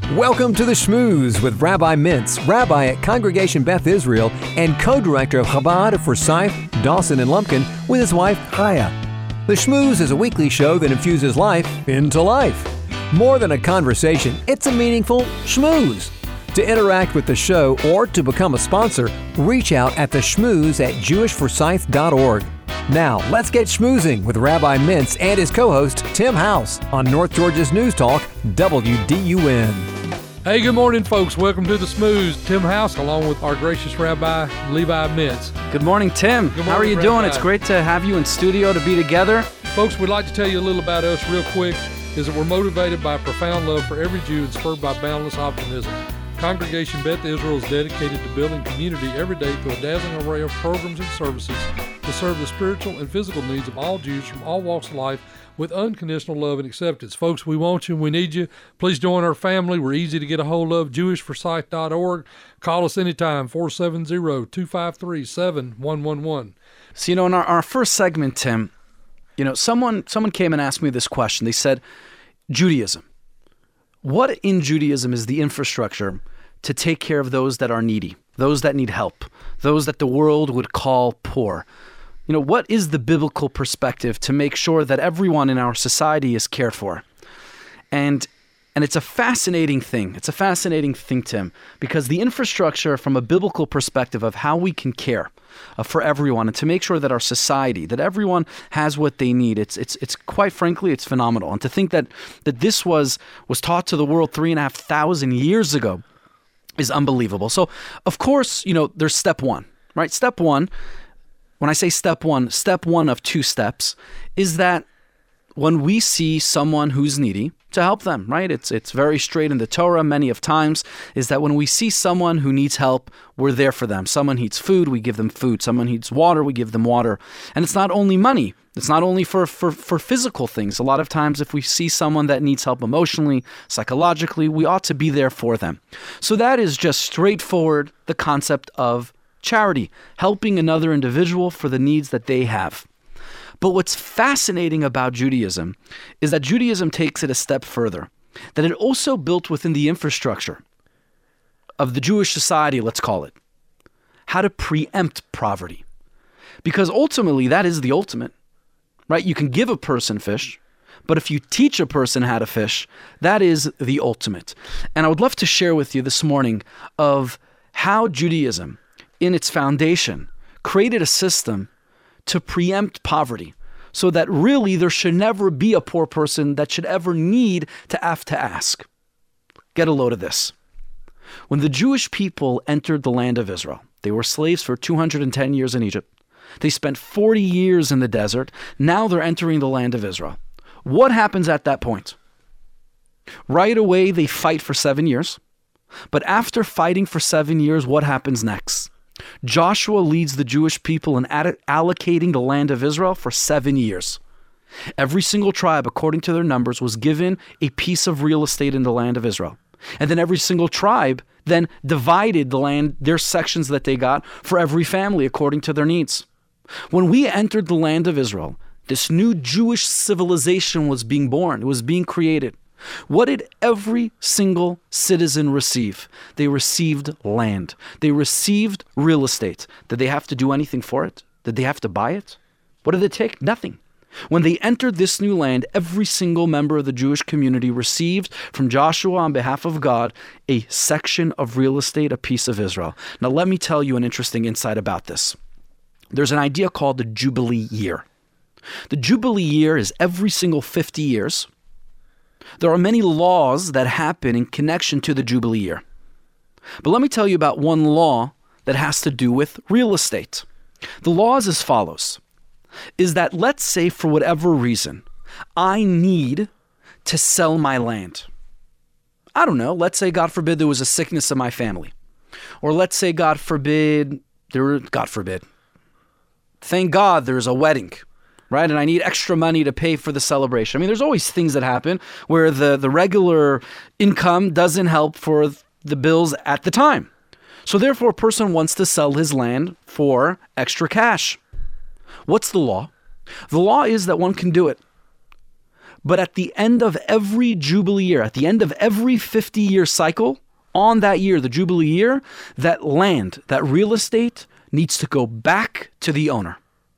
Welcome to the Schmooze with Rabbi Mintz, rabbi at Congregation Beth Israel and co-director of Chabad for Forsyth, Dawson, and Lumpkin with his wife, Chaya. The Schmooze is a weekly show that infuses life into life. More than a conversation, it's a meaningful schmooze. To interact with the show or to become a sponsor, reach out at theschmooze@jewishforsyth.org. Now, let's get schmoozing with Rabbi Mintz and his co-host, Tim House, on North Georgia's News Talk, WDUN. Hey, good morning, folks. Welcome to the Schmooze. Tim House, along with our gracious Rabbi, Levi Mintz. Good morning, Tim. Good morning, How are you Rabbi. doing? It's great to have you in studio to be together. Folks, we'd like to tell you a little about us real quick, is that we're motivated by profound love for every Jew and spurred by boundless optimism. Congregation Beth Israel is dedicated to building community every day through a dazzling array of programs and services to serve the spiritual and physical needs of all Jews from all walks of life with unconditional love and acceptance. Folks, we want you and we need you. Please join our family. We're easy to get a hold of, jewishforsyth.org. Call us anytime, 470-253-7111. So, in our first segment, Tim, someone came and asked me this question. They said, Judaism. What in Judaism is the infrastructure to take care of those that are needy, those that need help, those that the world would call poor? What is the biblical perspective to make sure that everyone in our society is cared for? And it's a fascinating thing. It's a fascinating thing, Tim, because the infrastructure from a biblical perspective of how we can care for everyone and to make sure that our society, that everyone has what they need, it's quite frankly, it's phenomenal. And to think that this was taught to the world 3,500 years ago is unbelievable. So, of course, there's step one, right? Step one, when I say step one of two steps is that when we see someone who's needy, to help them, right? It's very straight in the Torah many of times, is that when we see someone who needs help, we're there for them. Someone needs food, we give them food. Someone needs water, we give them water. And it's not only money. It's not only for physical things. A lot of times if we see someone that needs help emotionally, psychologically, we ought to be there for them. So that is just straightforward the concept of charity, helping another individual for the needs that they have. But what's fascinating about Judaism is that Judaism takes it a step further, that it also built within the infrastructure of the Jewish society, let's call it, how to preempt poverty. Because ultimately, that is the ultimate, right? You can give a person fish, but if you teach a person how to fish, that is the ultimate. And I would love to share with you this morning of how Judaism, in its foundation, created a system to preempt poverty, so that really there should never be a poor person that should ever need to have to ask. Get a load of this. When the Jewish people entered the land of Israel, they were slaves for 210 years in Egypt. They spent 40 years in the desert. Now they're entering the land of Israel. What happens at that point? Right away, they fight for 7 years. But after fighting for 7 years, what happens next? Joshua leads the Jewish people in allocating the land of Israel for 7 years. Every single tribe, according to their numbers, was given a piece of real estate in the land of Israel. And then every single tribe then divided the land, their sections that they got, for every family according to their needs. When we entered the land of Israel, this new Jewish civilization was being born. It was being created. What did every single citizen receive? They received land. They received real estate. Did they have to do anything for it? Did they have to buy it? What did it take? Nothing. When they entered this new land, every single member of the Jewish community received from Joshua on behalf of God a section of real estate, a piece of Israel. Now let me tell you an interesting insight about this. There's an idea called the Jubilee year. The Jubilee year is every single 50 years. There are many laws that happen in connection to the Jubilee year. But let me tell you about one law that has to do with real estate. The law is as follows, is that let's say for whatever reason, I need to sell my land. I don't know, let's say, God forbid, there was a sickness in my family. Or let's say, God forbid, thank God there's a wedding. Right? And I need extra money to pay for the celebration. I mean, there's always things that happen where the regular income doesn't help for the bills at the time. So therefore, a person wants to sell his land for extra cash. What's the law? The law is that one can do it. But at the end of every Jubilee year, at the end of every 50-year cycle, on that year, the Jubilee year, that land, that real estate needs to go back to the owner.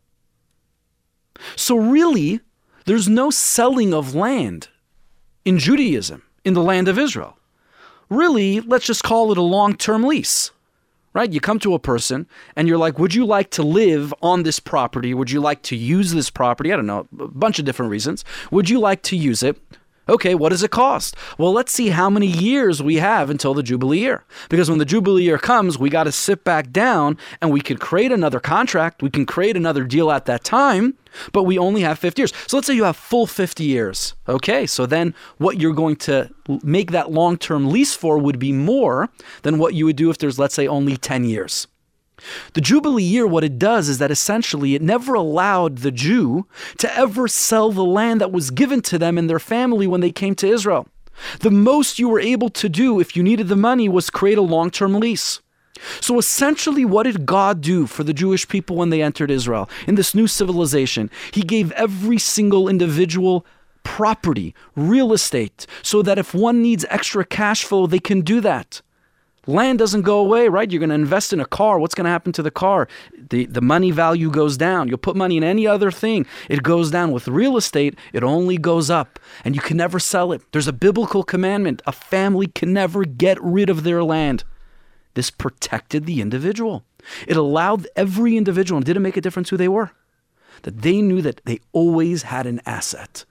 So really, there's no selling of land in Judaism, in the land of Israel. Really, let's just call it a long-term lease, right? You come to a person and you're like, would you like to live on this property? Would you like to use this property? I don't know, a bunch of different reasons. Would you like to use it? Okay, what does it cost? Well, let's see how many years we have until the Jubilee year. Because when the Jubilee year comes, we got to sit back down and we can create another contract. We can create another deal at that time, but we only have 50 years. So let's say you have full 50 years. Okay, so then what you're going to make that long-term lease for would be more than what you would do if there's, let's say, only 10 years. The Jubilee year, what it does is that essentially it never allowed the Jew to ever sell the land that was given to them and their family when they came to Israel. The most you were able to do if you needed the money was create a long-term lease. So essentially, what did God do for the Jewish people when they entered Israel? In this new civilization, He gave every single individual property, real estate, so that if one needs extra cash flow, they can do that. Land doesn't go away, right? You're going to invest in a car. What's going to happen to the car? The money value goes down. You'll put money in any other thing. It goes down. With real estate, it only goes up, and you can never sell it. There's a biblical commandment. A family can never get rid of their land. This protected the individual. It allowed every individual, and it didn't make a difference who they were, that they knew that they always had an asset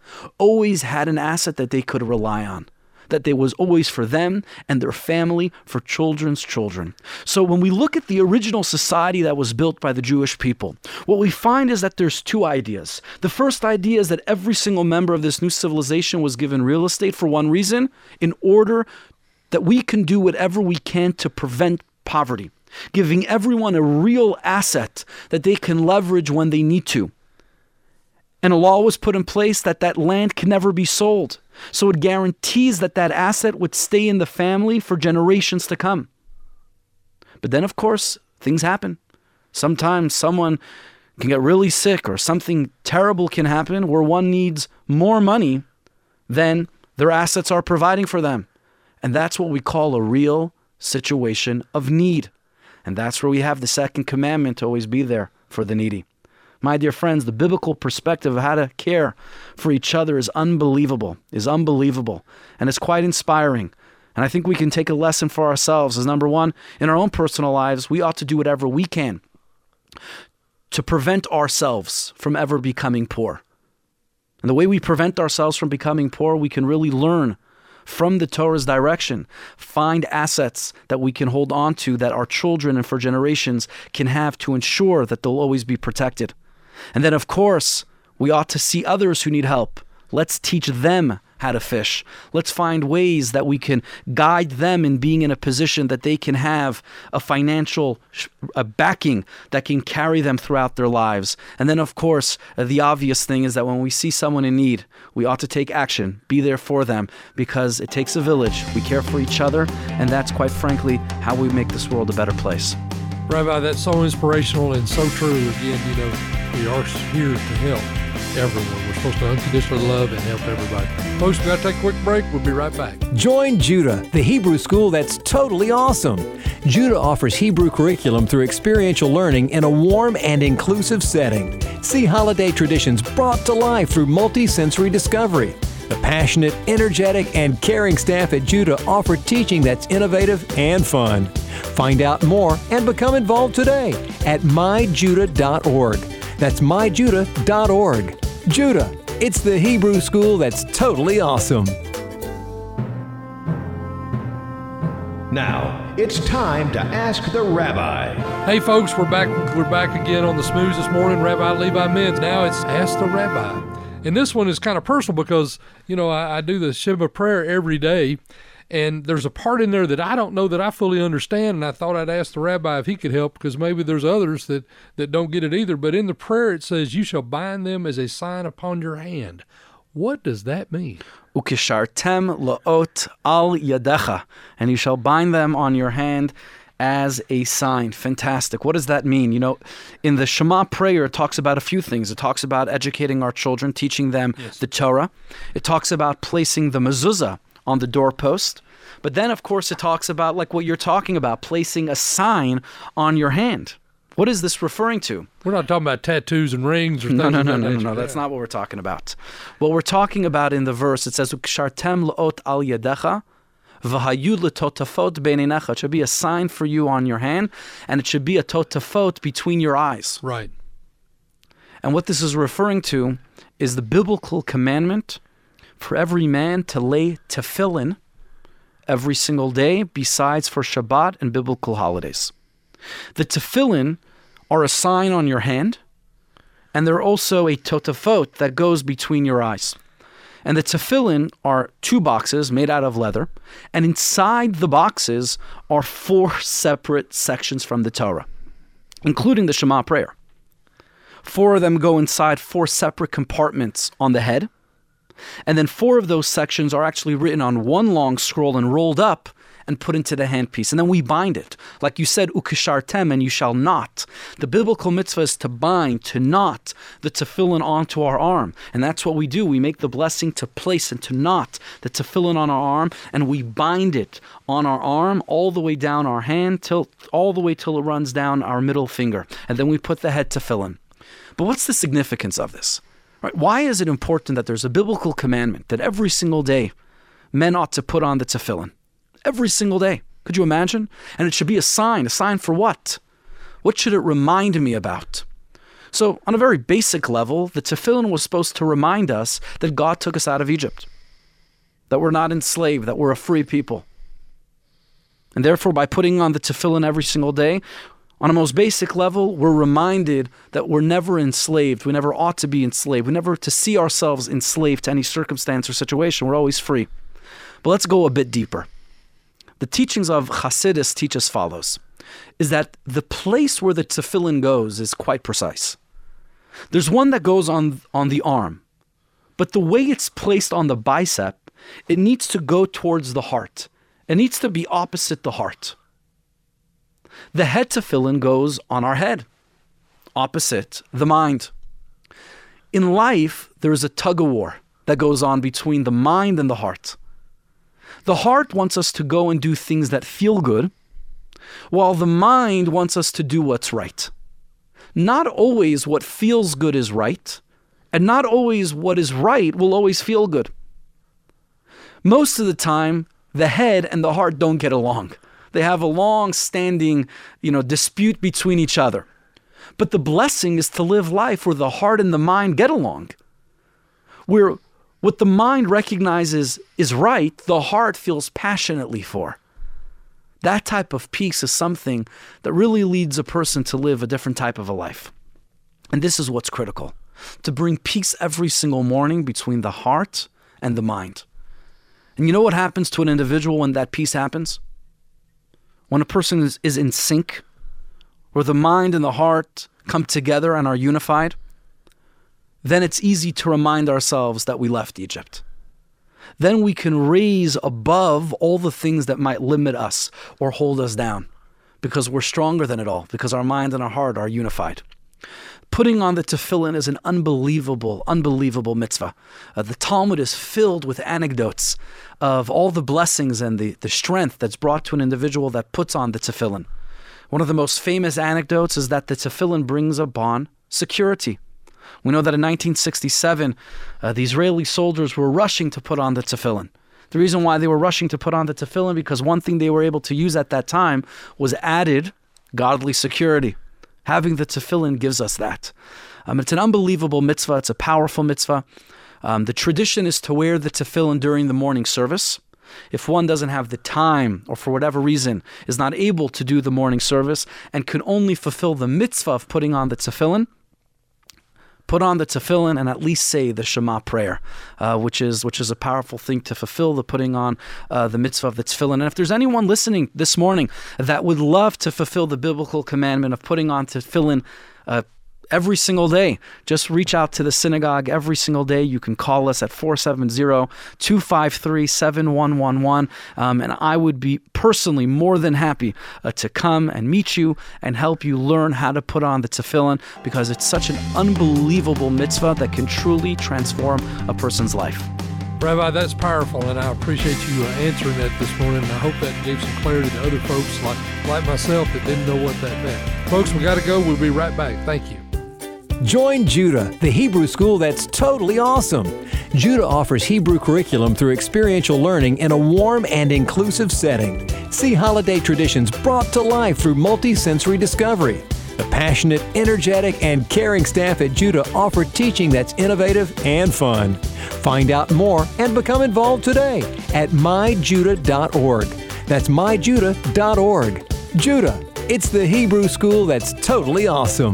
that they could rely on. That there was always for them and their family, for children's children. So when we look at the original society that was built by the Jewish people, what we find is that there's two ideas. The first idea is that every single member of this new civilization was given real estate for one reason, in order that we can do whatever we can to prevent poverty, giving everyone a real asset that they can leverage when they need to. And a law was put in place that that land can never be sold. So it guarantees that that asset would stay in the family for generations to come. But then, of course, things happen. Sometimes someone can get really sick or something terrible can happen where one needs more money than their assets are providing for them. And that's what we call a real situation of need. And that's where we have the second commandment to always be there for the needy. My dear friends, the biblical perspective of how to care for each other is unbelievable, and it's quite inspiring. And I think we can take a lesson for ourselves as number one, in our own personal lives, we ought to do whatever we can to prevent ourselves from ever becoming poor. And the way we prevent ourselves from becoming poor, we can really learn from the Torah's direction, find assets that we can hold on to that our children and for generations can have to ensure that they'll always be protected. And then, of course, we ought to see others who need help. Let's teach them how to fish. Let's find ways that we can guide them in being in a position that they can have a financial backing that can carry them throughout their lives. And then, of course, the obvious thing is that when we see someone in need, we ought to take action, be there for them, because it takes a village. We care for each other, and that's, quite frankly, how we make this world a better place. Rabbi, that's so inspirational and so true. Again, we are here to help everyone. We're supposed to unconditionally love and help everybody. Folks, we got to take a quick break. We'll be right back. Join Judah, the Hebrew school that's totally awesome. Judah offers Hebrew curriculum through experiential learning in a warm and inclusive setting. See holiday traditions brought to life through multi-sensory discovery. The passionate, energetic, and caring staff at Judah offer teaching that's innovative and fun. Find out more and become involved today at myjudah.org. That's myjudah.org. Judah, it's the Hebrew school that's totally awesome. Now, it's time to Ask the Rabbi. Hey folks, we're back again on the Smooze this morning. Rabbi Levi Mintz. Now it's Ask the Rabbi. And this one is kind of personal because, I do the Shema prayer every day. And there's a part in there that I don't know that I fully understand, and I thought I'd ask the rabbi if he could help, because maybe there's others that don't get it either. But in the prayer it says, "You shall bind them as a sign upon your hand." What does that mean? Ukishartem lo'ot al yadecha, and you shall bind them on your hand as a sign. Fantastic. What does that mean? You know, in the Shema prayer, it talks about a few things. It talks about educating our children, teaching them the Torah. It talks about placing the mezuzah on the doorpost. But then, of course, it talks about, like what you're talking about, placing a sign on your hand. What is this referring to? We're not talking about tattoos and rings or things of that nature. No. That's not what we're talking about. What we're talking about in the verse, it says, "Ukshartem la'ot al yadecha, v'hayu l'totafot beinenecha." It should be a sign for you on your hand, and it should be a totafot between your eyes. Right. And what this is referring to is the biblical commandment for every man to lay tefillin every single day, besides for Shabbat and biblical holidays. The tefillin are a sign on your hand, and they're also a totafot that goes between your eyes. And the tefillin are 2 boxes made out of leather, and inside the boxes are 4 separate sections from the Torah, including the Shema prayer. 4 of them go inside 4 separate compartments on the head, and then 4 of those sections are actually written on one long scroll and rolled up and put into the handpiece. And then we bind it. Like you said, ukishartem, and you shall knot. The biblical mitzvah is to bind, to knot the tefillin onto our arm. And that's what we do. We make the blessing to place and to knot the tefillin on our arm, and we bind it on our arm all the way down our hand, all the way till it runs down our middle finger. And then we put the head tefillin. But what's the significance of this? Right? Why is it important that there's a biblical commandment that every single day men ought to put on the tefillin? Every single day. Could you imagine? And it should be a sign. A sign for what? What should it remind me about? So, on a very basic level, the tefillin was supposed to remind us that God took us out of Egypt, that we're not enslaved, that we're a free people. And therefore, by putting on the tefillin every single day, on a most basic level, we're reminded that we're never enslaved. We never ought to be enslaved. We never to see ourselves enslaved to any circumstance or situation. We're always free. But let's go a bit deeper. The teachings of Hasidus teach as follows, is that the place where the tefillin goes is quite precise. There's one that goes on the arm, but the way it's placed on the bicep, it needs to go towards the heart. It needs to be opposite the heart. The head tefillin goes on our head, opposite the mind. In life, there is a tug-of-war that goes on between the mind and the heart. The heart wants us to go and do things that feel good, while the mind wants us to do what's right. Not always what feels good is right, and not always what is right will always feel good. Most of the time, the head and the heart don't get along. They have a long-standing, dispute between each other. But the blessing is to live life where the heart and the mind get along, where what the mind recognizes is right, the heart feels passionately for. That type of peace is something that really leads a person to live a different type of a life. And this is what's critical, to bring peace every single morning between the heart and the mind. And you know what happens to an individual when that peace happens? When a person is in sync, where the mind and the heart come together and are unified, then it's easy to remind ourselves that we left Egypt. Then we can raise above all the things that might limit us or hold us down, because we're stronger than it all, because our mind and our heart are unified. Putting on the tefillin is an unbelievable mitzvah. The Talmud is filled with anecdotes of all the blessings and the strength that's brought to an individual that puts on the tefillin. One of the most famous anecdotes is that the tefillin brings upon security. We know that in 1967, the Israeli soldiers were rushing to put on the tefillin. The reason why they were rushing to put on the tefillin, because one thing they were able to use at that time was added godly security. Having the tefillin gives us that. It's an unbelievable mitzvah. It's a powerful mitzvah. The tradition is to wear the tefillin during the morning service. If one doesn't have the time, or for whatever reason is not able to do the morning service and can only fulfill the mitzvah of putting on the tefillin, put on the tefillin and at least say the Shema prayer, which is a powerful thing to fulfill the putting on the mitzvah of the tefillin. And if there's anyone listening this morning that would love to fulfill the biblical commandment of putting on tefillin every single day. Just reach out to the synagogue every single day. You can call us at 470-253-7111. And I would be personally more than happy to come and meet you and help you learn how to put on the tefillin, because it's such an unbelievable mitzvah that can truly transform a person's life. Rabbi, that's powerful, and I appreciate you answering that this morning. And I hope that gave some clarity to other folks like myself that didn't know what that meant. Folks, we got to go. We'll be right back. Thank you. Join Judah, the Hebrew school that's totally awesome. Judah offers Hebrew curriculum through experiential learning in a warm and inclusive setting. See holiday traditions brought to life through multi-sensory discovery. The passionate, energetic, and caring staff at Judah offer teaching that's innovative and fun. Find out more and become involved today at myjudah.org. That's myjudah.org. Judah, it's the Hebrew school that's totally awesome.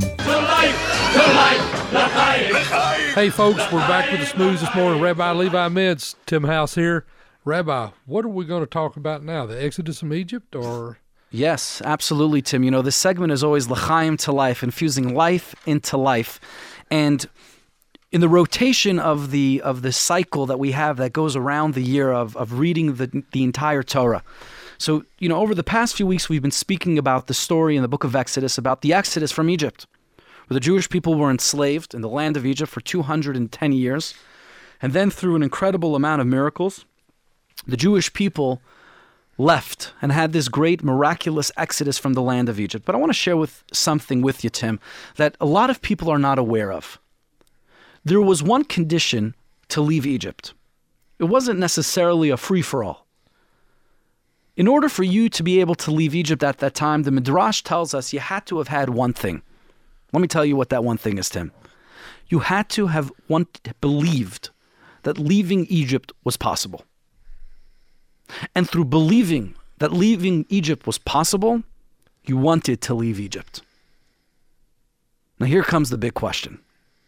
Hey folks, we're back with the Smooths this morning. Rabbi Levi Mintz, Tim House here. Rabbi, what are we going to talk about now? The Exodus from Egypt, or? Yes, absolutely, Tim. You know, this segment is always l'chaim to life, infusing life into life. And in the rotation of the cycle that we have that goes around the year of reading the entire Torah. So, you know, over the past few weeks, we've been speaking about the story in the book of Exodus, about the Exodus from Egypt, where the Jewish people were enslaved in the land of Egypt for 210 years. And then through an incredible amount of miracles, the Jewish people left and had this great miraculous exodus from the land of Egypt. But I want to share something with you, Tim, that a lot of people are not aware of. There was one condition to leave Egypt. It wasn't necessarily a free-for-all. In order for you to be able to leave Egypt at that time, the Midrash tells us you had to have had one thing. Let me tell you what that one thing is, Tim. You had to have believed that leaving Egypt was possible. And through believing that leaving Egypt was possible, you wanted to leave Egypt. Now here comes the big question.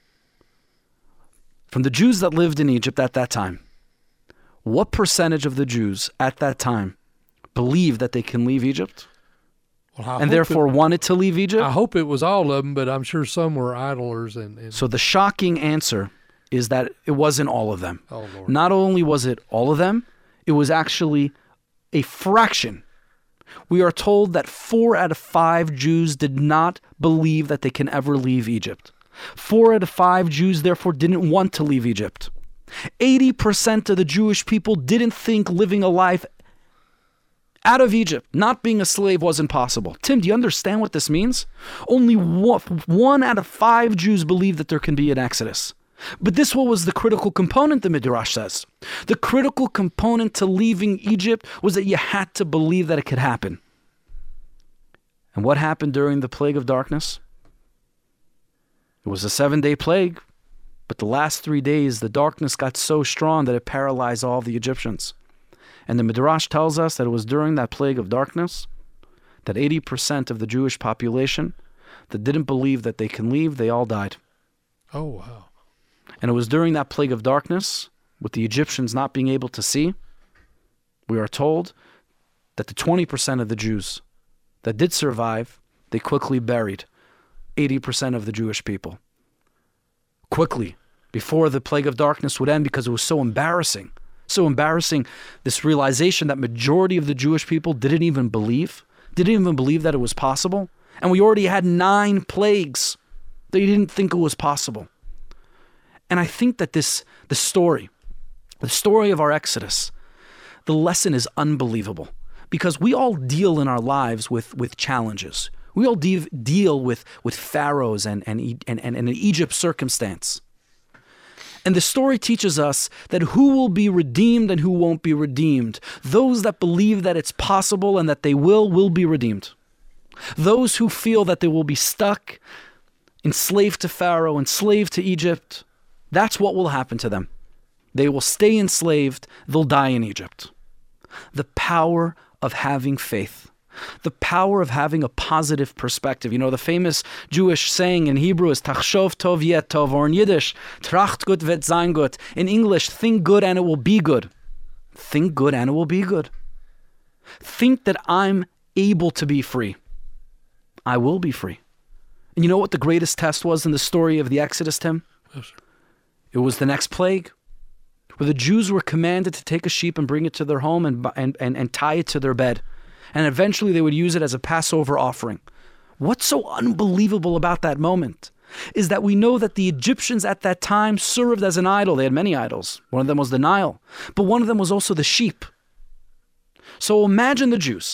From the Jews that lived in Egypt at that time, what percentage of the Jews at that time believed that they can leave Egypt? And therefore wanted to leave Egypt? I hope it was all of them, but I'm sure some were idlers. And So the shocking answer is that it wasn't all of them. Oh, Lord. Not only was it all of them, it was actually a fraction. We are told that 4 out of 5 Jews did not believe that they can ever leave Egypt. 4 out of 5 Jews, therefore, didn't want to leave Egypt. 80% of the Jewish people didn't think living a life out of Egypt, not being a slave, wasn't possible. Tim, do you understand what this means? Only 1 out of 5 Jews believe that there can be an exodus. But this was the critical component, the Midrash says. The critical component to leaving Egypt was that you had to believe that it could happen. And what happened during the plague of darkness? It was a 7-day plague, but the last 3 days, the darkness got so strong that it paralyzed all the Egyptians. And the Midrash tells us that it was during that plague of darkness that 80% of the Jewish population that didn't believe that they can leave, they all died. Oh, wow. And it was during that plague of darkness, with the Egyptians not being able to see, we are told that the 20% of the Jews that did survive, they quickly buried 80% of the Jewish people. Quickly, before the plague of darkness would end, because it was so embarrassing. So embarrassing, this realization that majority of the Jewish people didn't even believe that it was possible. And we already had 9 plagues. They didn't think it was possible. And I think that the story of our Exodus, the lesson is unbelievable, because we all deal in our lives with challenges. We all deal with pharaohs and an Egypt circumstance. And the story teaches us that who will be redeemed and who won't be redeemed. Those that believe that it's possible and that they will be redeemed. Those who feel that they will be stuck, enslaved to Pharaoh, enslaved to Egypt, that's what will happen to them. They will stay enslaved, they'll die in Egypt. The power of having faith. The power of having a positive perspective. You know, the famous Jewish saying in Hebrew is Tachshov tov yet tov, or in Yiddish, Tracht gut vet sein gut. In English, think good and it will be good. Think good and it will be good. Think that I'm able to be free. I will be free. And you know what the greatest test was in the story of the Exodus, Tim? Yes, sir. It was the next plague, where the Jews were commanded to take a sheep and bring it to their home and tie it to their bed. And eventually they would use it as a Passover offering. What's so unbelievable about that moment is that we know that the Egyptians at that time served as an idol. They had many idols. One of them was the Nile, but one of them was also the sheep. So imagine the Jews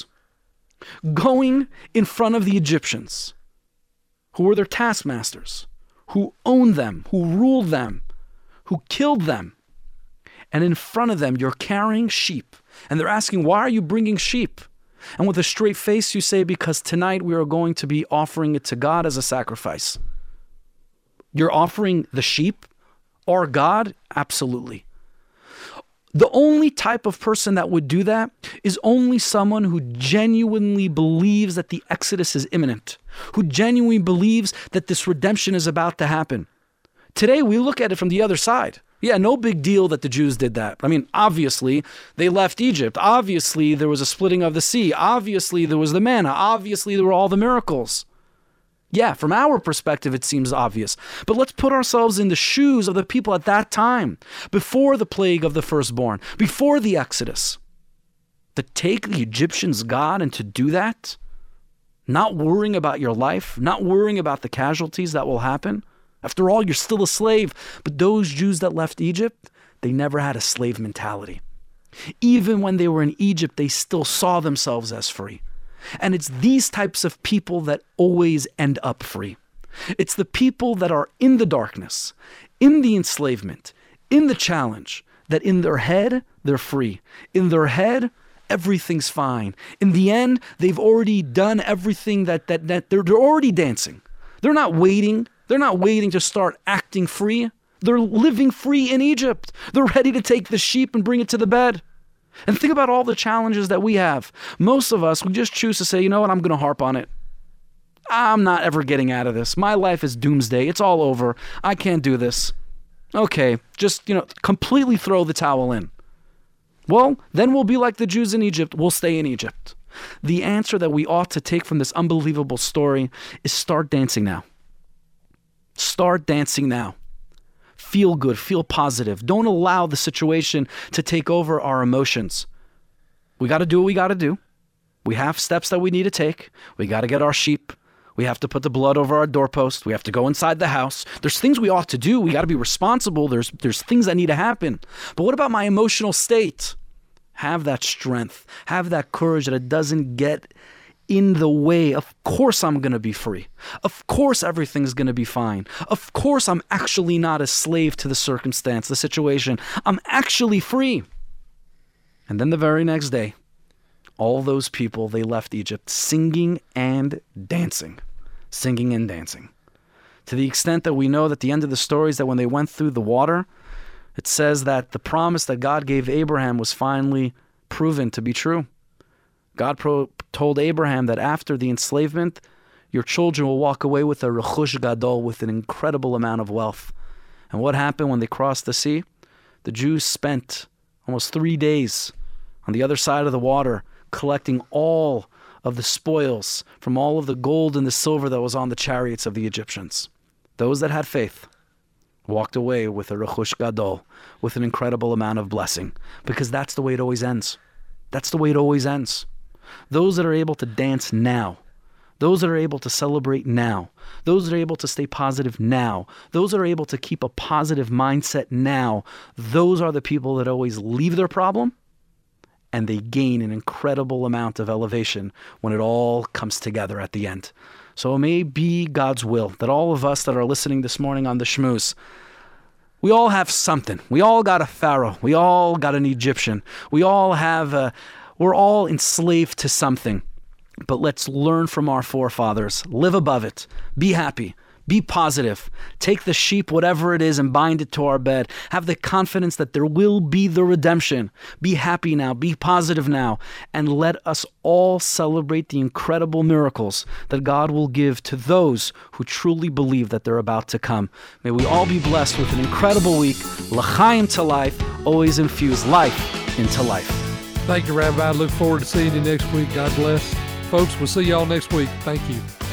going in front of the Egyptians, who were their taskmasters, who owned them, who ruled them, who killed them. And in front of them, you're carrying sheep. And they're asking, why are you bringing sheep? And with a straight face, you say, because tonight we are going to be offering it to God as a sacrifice. You're offering the sheep or God? Absolutely. The only type of person that would do that is only someone who genuinely believes that the Exodus is imminent, who genuinely believes that this redemption is about to happen. Today, we look at it from the other side. Yeah, no big deal that the Jews did that. I mean, obviously, they left Egypt. Obviously, there was a splitting of the sea. Obviously, there was the manna. Obviously, there were all the miracles. Yeah, from our perspective, it seems obvious. But let's put ourselves in the shoes of the people at that time, before the plague of the firstborn, before the Exodus. To take the Egyptians' God and to do that, not worrying about your life, not worrying about the casualties that will happen. After all, you're still a slave. But those Jews that left Egypt, they never had a slave mentality. Even when they were in Egypt, they still saw themselves as free. And it's these types of people that always end up free. It's the people that are in the darkness, in the enslavement, in the challenge, that in their head, they're free. In their head, everything's fine. In the end, they've already done everything that they're already dancing. They're not waiting. They're not waiting to start acting free. They're living free in Egypt. They're ready to take the sheep and bring it to the bed. And think about all the challenges that we have. Most of us, we just choose to say, you know what, I'm going to harp on it. I'm not ever getting out of this. My life is doomsday. It's all over. I can't do this. Okay, just, completely throw the towel in. Well, then we'll be like the Jews in Egypt. We'll stay in Egypt. The answer that we ought to take from this unbelievable story is start dancing now. Start dancing now. Feel good, feel positive. Don't allow the situation to take over our emotions. We got to do what we got to do. We have steps that we need to take. We got to get our sheep. We have to put the blood over our doorpost. We have to go inside the house. There's things we ought to do. We got to be responsible. There's things that need to happen. But what about my emotional state? Have that strength. Have that courage that it doesn't get in the way. Of course I'm going to be free. Of course everything's going to be fine. Of course I'm actually not a slave to the circumstance, the situation. I'm actually free. And then the very next day, all those people, they left Egypt singing and dancing. Singing and dancing. To the extent that we know that the end of the story is that when they went through the water, it says that the promise that God gave Abraham was finally proven to be true. God told Abraham that after the enslavement, your children will walk away with a rechush gadol, with an incredible amount of wealth. And what happened when they crossed the sea? The Jews spent almost 3 days on the other side of the water, collecting all of the spoils from all of the gold and the silver that was on the chariots of the Egyptians. Those that had faith walked away with a rechush gadol, with an incredible amount of blessing, because that's the way it always ends. That's the way it always ends. Those that are able to dance now, those that are able to celebrate now, those that are able to stay positive now, those that are able to keep a positive mindset now, those are the people that always leave their problem and they gain an incredible amount of elevation when it all comes together at the end. So it may be God's will that all of us that are listening this morning on the Shmooze, we all have something. We all got a Pharaoh. We all got an Egyptian. We all have we're all enslaved to something. But let's learn from our forefathers. Live above it. Be happy. Be positive. Take the sheep, whatever it is, and bind it to our bed. Have the confidence that there will be the redemption. Be happy now. Be positive now. And let us all celebrate the incredible miracles that God will give to those who truly believe that they're about to come. May we all be blessed with an incredible week. L'chaim to life. Always infuse life into life. Thank you, Rabbi. I look forward to seeing you next week. God bless. Folks, we'll see y'all next week. Thank you.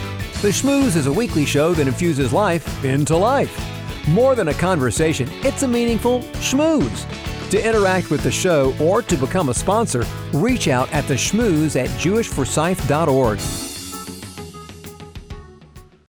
The Schmooze is a weekly show that infuses life into life. More than a conversation, it's a meaningful schmooze. To interact with the show or to become a sponsor, reach out at theschmooze@jewishforsyth.org.